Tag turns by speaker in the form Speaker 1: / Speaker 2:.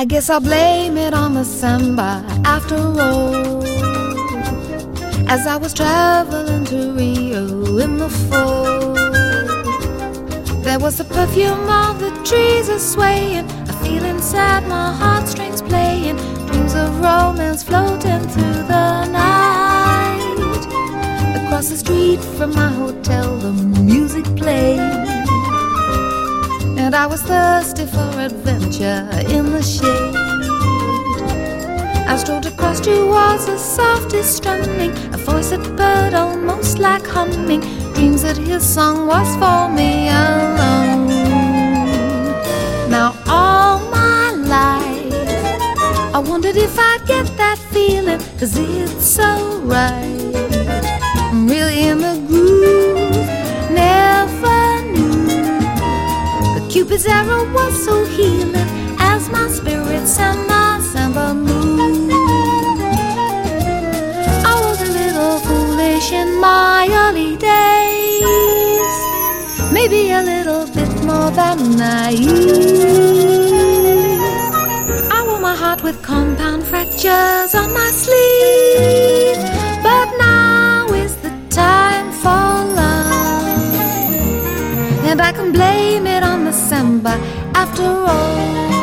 Speaker 1: I guess I'll blame it on the samba after all. As I was traveling to Rio in the fall, there was the perfume of the trees a-swaying, a feeling sad, my heartstrings playing, dreams of romance floating through the night. Across the street from my hotel the music played, and I was thirsty for adventure in the shade. I strolled across towards the softest strumming, a voice that purred almost like humming, dreams that his song was for me alone. Now all my life I wondered if I'd get that feeling, 'cause it's so right. I'm really in the groove, never knew that Cupid's arrow was so healing as my spirit sang my samba move. I was a little foolish in my early days, maybe a little bit more than naive. I wore my heart with compound fractures on my sleeve, but now is the time for love, and I can blame it on the samba after all.